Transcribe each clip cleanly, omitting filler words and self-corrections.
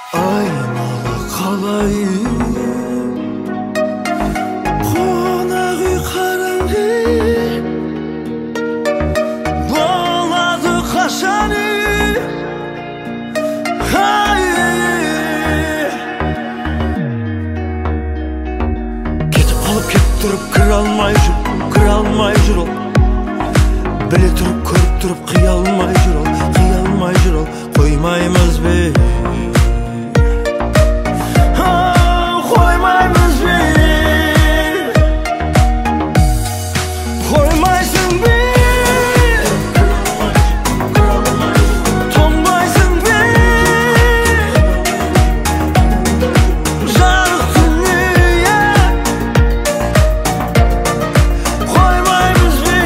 айнала қалайын қонақ үй қараңғы болады қашан кетіп қалып кетіп тұрып кіре алмай жүр ол біле тұрып көріп тұрып қия алмай жүр ол қоймаймыз бе қоймаймыз бе қоймайсың бе тоңбайсың бе жарық дүние қоймаймыз бе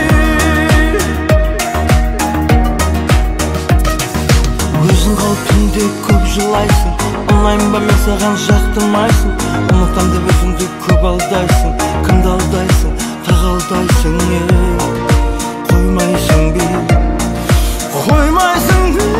өзің қалып түнде көп жылайсың ұнаймын ба мен саған жақтырмайсың ұмытам деп өзіңді көп алдайсың кімді алдайсың тағалдайсың қоймайсың бе қоймайсың бе